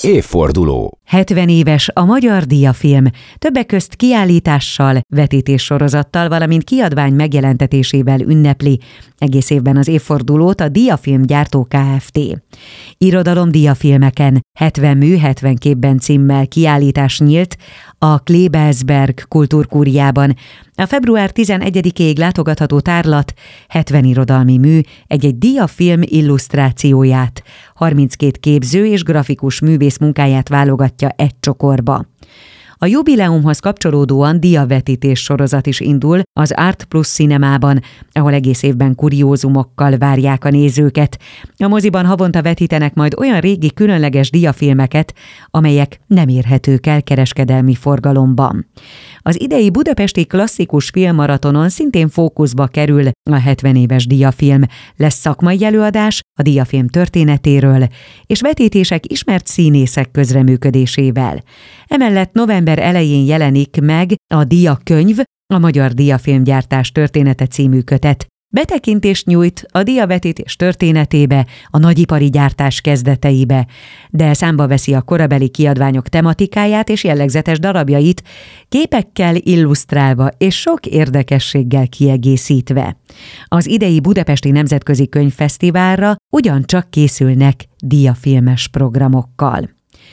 Évforduló. 70 éves a magyar Diafilm, többek közt kiállítással, vetítéssorozattal, valamint kiadvány megjelentetésével ünnepli egész évben az évfordulót a Diafilm gyártó Kft. Irodalom Diafilmeken 70 mű, 70 képben címmel kiállítás nyílt a Klebersberg kultúrkúriában. A február 11-ig látogatható tárlat 70 irodalmi mű, egy Diafilm illusztrációját, 32 képző és grafikus művész munkáját válogatja egy csokorba. A jubileumhoz kapcsolódóan diavetítés sorozat is indul az Art Plus Cinemában, ahol egész évben kuriózumokkal várják a nézőket. A moziban havonta vetítenek majd olyan régi különleges diafilmeket, amelyek nem érhetők el kereskedelmi forgalomban. Az idei budapesti klasszikus filmmaratonon szintén fókuszba kerül a 70 éves Diafilm. Lesz szakmai előadás a Diafilm történetéről, és vetítések ismert színészek közreműködésével. Emellett november elején jelenik meg a Diakönyv, a Magyar Diafilmgyártás története című kötet. Betekintést nyújt a diavetítés történetébe, a nagyipari gyártás kezdeteibe, de számba veszi a korabeli kiadványok tematikáját és jellegzetes darabjait, képekkel illusztrálva és sok érdekességgel kiegészítve. Az idei Budapesti Nemzetközi Könyvfesztiválra ugyancsak készülnek diafilmes programokkal.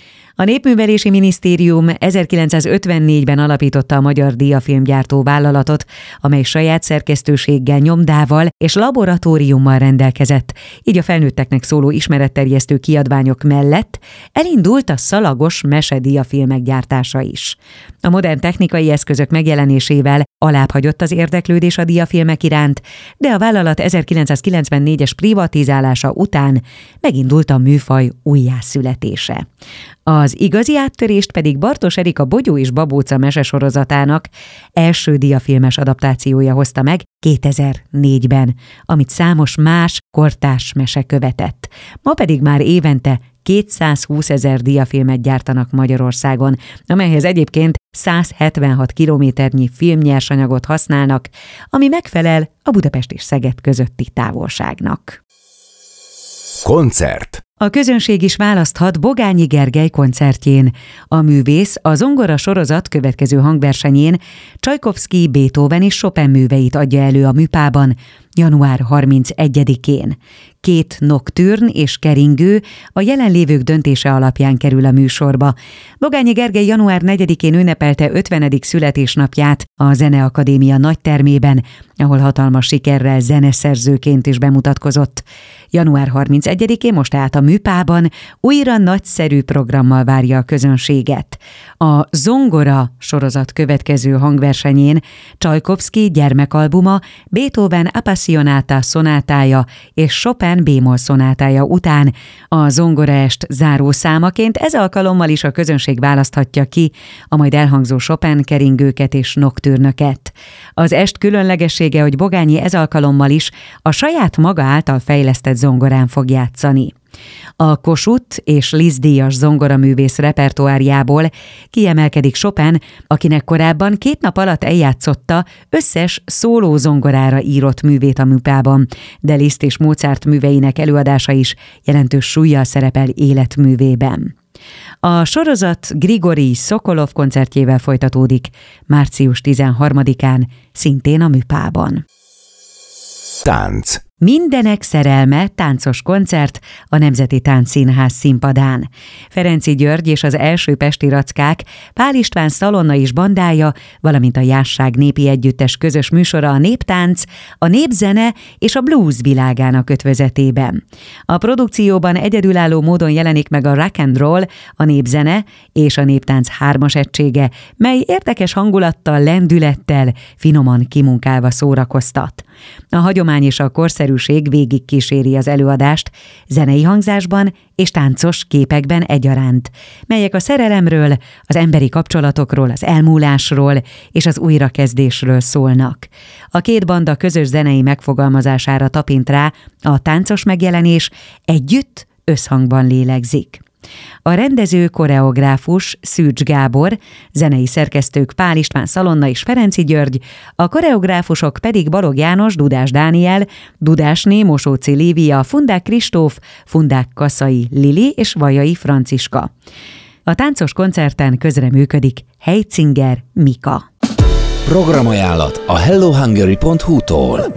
A Népművelési Minisztérium 1954-ben alapította a Magyar Diafilmgyártó Vállalatot, amely saját szerkesztőséggel, nyomdával és laboratóriummal rendelkezett, így a felnőtteknek szóló ismeretterjesztő kiadványok mellett elindult a szalagos mesediafilmek gyártása is. A modern technikai eszközök megjelenésével alább hagyott az érdeklődés a diafilmek iránt, de a vállalat 1994-es privatizálása után megindult a műfaj újjászületése. Az igazi áttörést pedig Bartos Erika Bogyó és Babóca mesesorozatának első diafilmes adaptációja hozta meg 2004-ben, amit számos más kortárs mese követett. Ma pedig már évente 220 000 diafilmet gyártanak Magyarországon, amelyhez egyébként 176 kilométernyi filmnyersanyagot használnak, ami megfelel a Budapest és Szeged közötti távolságnak. Koncert. A közönség is választhat Bogányi Gergely koncertjén. A művész a zongora sorozat következő hangversenyén Csajkovszky, Beethoven és Chopin műveit adja elő a Műpában január 31-én. 2 noktürn és keringő a jelenlévők döntése alapján kerül a műsorba. Bogányi Gergely január 4-én ünnepelte 50. születésnapját a Zeneakadémia nagytermében, ahol hatalmas sikerrel zeneszerzőként is bemutatkozott. Január 31-én most át a Műpában újra nagyszerű programmal várja a közönséget. A Zongora sorozat következő hangversenyén Csajkovszky gyermekalbuma, Beethoven Appassionata szonátája és Chopin bémol szonátája után a zongoraest záró számaként ez alkalommal is a közönség választhatja ki a majd elhangzó Chopin keringőket és noktürnöket. Az est különlegessége, hogy Bogányi ez alkalommal is a saját maga által fejlesztett zongorán fog játszani. A Kossuth és Liszt díjas zongoraművész repertoárjából kiemelkedik Chopin, akinek korábban 2 nap alatt eljátszotta összes szóló zongorára írott művét a Műpában, de Liszt és Mozart műveinek előadása is jelentős súllyal szerepel életművében. A sorozat Grigorij Szokolov koncertjével folytatódik március 13-án, szintén a Műpában. Tánc. Mindenek szerelme táncos koncert a Nemzeti Táncszínház színpadán. Ferenczy György és az első pesti rackák, Pál István szalonna és bandája, valamint a Jásság népi együttes közös műsora a néptánc, a népzene és a blues világának ötvözetében. A produkcióban egyedülálló módon jelenik meg a rock and roll, a népzene és a néptánc 3-as egysége, mely érdekes hangulattal, lendülettel, finoman kimunkálva szórakoztat. A hagyomány és a korszerűség végig kíséri az előadást, zenei hangzásban és táncos képekben egyaránt, melyek a szerelemről, az emberi kapcsolatokról, az elmúlásról és az újrakezdésről szólnak. A 2 banda közös zenei megfogalmazására tapint rá a táncos megjelenés, együtt összhangban lélegzik. A rendező koreográfus Szűcs Gábor, zenei szerkesztők Pál István Szalonna és Ferenci György, a koreográfusok pedig Balog János, Dudás Dániel, Dudásné, Mosóci Lívia, Fundák Kristóf, Fundák Kaszai Lili és Vajai Franciska. A táncos koncerten közreműködik Heitzinger Mika. Programajánlat a hellohungary.hu-tól.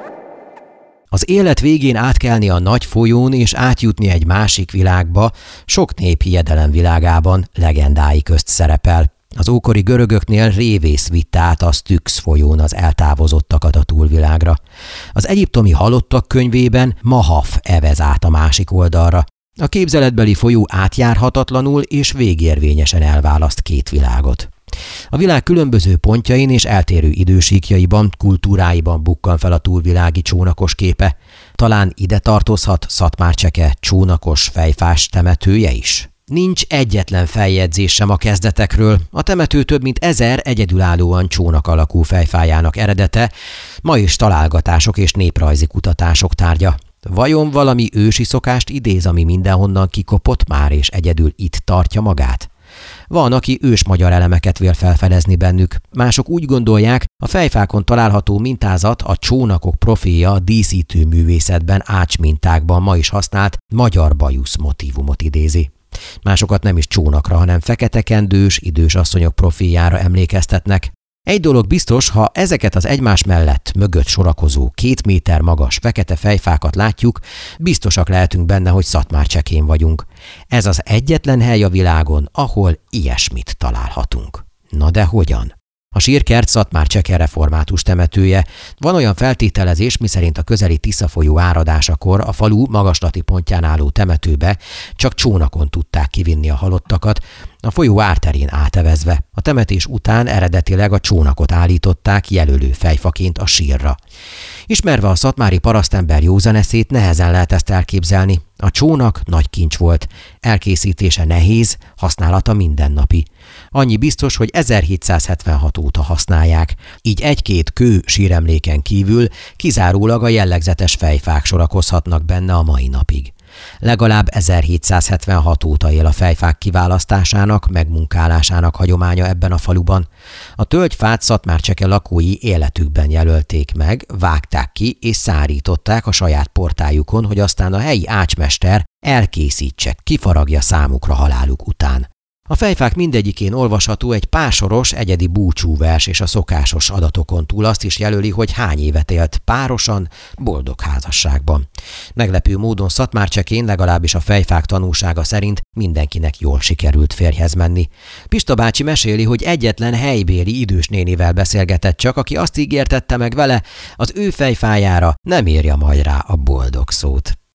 Az élet végén átkelni a nagy folyón és átjutni egy másik világba sok nép hiedelem világában legendái közt szerepel. Az ókori görögöknél révész vitte át a Styx folyón az eltávozottakat a túlvilágra. Az egyiptomi halottak könyvében Mahaf evez át a másik oldalra. A képzeletbeli folyó átjárhatatlanul és végérvényesen elválaszt két világot. A világ különböző pontjain és eltérő idősíkjaiban, kultúráiban bukkan fel a túlvilági csónakos képe. Talán ide tartozhat Szatmárcseke csónakos fejfás temetője is? Nincs egyetlen feljegyzés sem a kezdetekről. A temető több mint 1000 egyedülállóan csónak alakú fejfájának eredete, ma is találgatások és néprajzi kutatások tárgya. Vajon valami ősi szokást idéz, ami mindenhonnan kikopott már és egyedül itt tartja magát? Van, aki ősmagyar elemeket vél felfedezni bennük. Mások úgy gondolják, a fejfákon található mintázat a csónakok profilja a díszítő művészetben ácsmintákban ma is használt magyar bajusz motívumot idézi. Másokat nem is csónakra, hanem fekete-kendős, idős asszonyok profiljára emlékeztetnek. Egy dolog biztos, ha ezeket az egymás mellett mögött sorakozó 2 méter magas fekete fejfákat látjuk, biztosak lehetünk benne, hogy Szatmárcsekén vagyunk. Ez az egyetlen hely a világon, ahol ilyesmit találhatunk. Na de hogyan? A sírkert Szatmárcseke református temetője. Van olyan feltételezés, miszerint a közeli Tisza folyó áradásakor a falu magaslati pontján álló temetőbe csak csónakon tudták kivinni a halottakat, a folyó árterén átevezve. A temetés után eredetileg a csónakot állították jelölő fejfaként a sírra. Ismerve a szatmári parasztember józaneszét, nehezen lehet ezt elképzelni. A csónak nagy kincs volt, elkészítése nehéz, használata mindennapi. Annyi biztos, hogy 1776 óta használják, így 1-2 kő síremléken kívül kizárólag a jellegzetes fejfák sorakozhatnak benne a mai napig. Legalább 1776 óta él a fejfák kiválasztásának, megmunkálásának hagyománya ebben a faluban. A tölgyfát Szatmárcseke lakói életükben jelölték meg, vágták ki és szárították a saját portájukon, hogy aztán a helyi ácsmester elkészítse, kifaragja számukra haláluk után. A fejfák mindegyikén olvasható egy pásoros, egyedi búcsúvers, és a szokásos adatokon túl azt is jelöli, hogy hány évet élt párosan, boldog házasságban. Meglepő módon Szatmárcsekén, legalábbis a fejfák tanúsága szerint mindenkinek jól sikerült férjhez menni. Pista bácsi meséli, hogy egyetlen helybéli idős nénivel beszélgetett csak, aki azt ígértette meg vele, az ő fejfájára nem írja majd rá a boldog szót.